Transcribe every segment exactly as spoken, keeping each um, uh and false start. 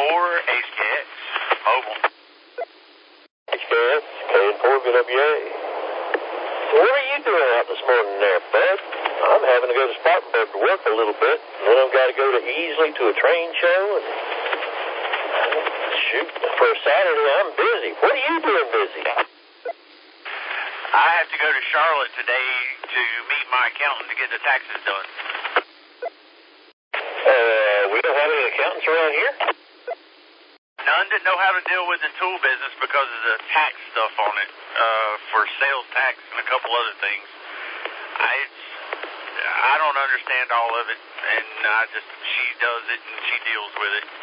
four H K X, mobile. H K X, K N four V W A. What are you doing out this morning there, bud? I'm having to go to Spartanburg to work a little bit, and then I've got to go to Easley to a train show, and shoot, for a Saturday I'm busy. What are you doing busy? I have to go to Charlotte today to meet my accountant to get the taxes done. Uh, we don't have any accountants around here? None that know how to deal with the tool business because of the tax stuff on it, uh, for sales tax and a couple other things. I, it's, I don't understand all of it, and I just, she does it and she deals with it.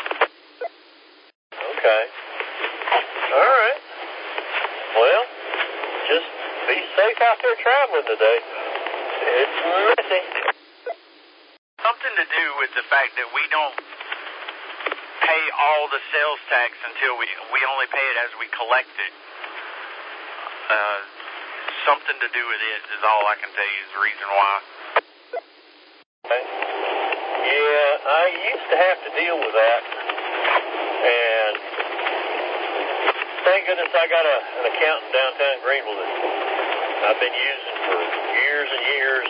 Okay. All right. Well, just be safe out there traveling today. It's messy. Something to do with the fact that we don't pay all the sales tax until we we only pay it as we collect it. Uh, something to do with it is all I can tell you is the reason why. Okay. Yeah, I used to have to deal with that, and thank goodness I got a, an accountant downtown Greenville that I've been using for years and years.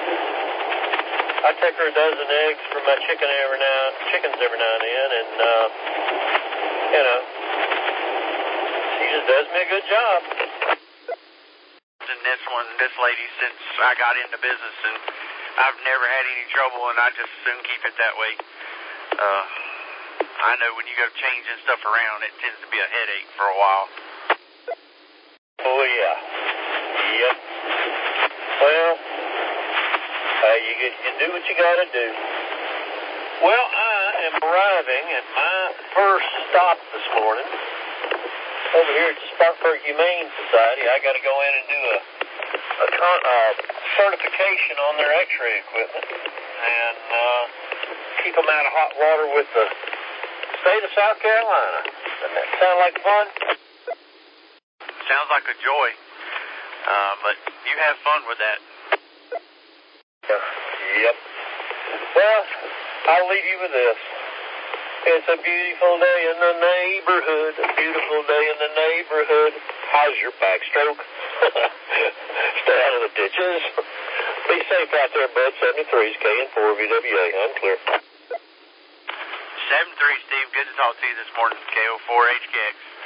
I take her a dozen eggs for my chicken every now, chickens every now and then, and uh, you know, she just does me a good job. And this one, this lady, since I got into business, and I've never had any trouble, and I just soon keep it that way. Uh, I know when you go changing stuff around, it tends to be a headache for a while. Oh yeah, yep. Well. Uh, you, get, you do what you gotta do. Well, I am arriving at my first stop this morning over here at the Spartanburg Humane Society. I gotta go in and do a, a con, uh, certification on their x-ray equipment and uh, keep them out of hot water with the state of South Carolina. Doesn't that sound like fun? Sounds like a joy, uh, but you have fun with that. Yep. Well, I'll leave you with this. It's a beautiful day in the neighborhood. A beautiful day in the neighborhood. How's your backstroke? Stay out of the ditches. Be safe out there, bud. seventy-three's K N four V W A. I'm clear. seven three, Steve. Good to talk to you this morning. K O four H K X.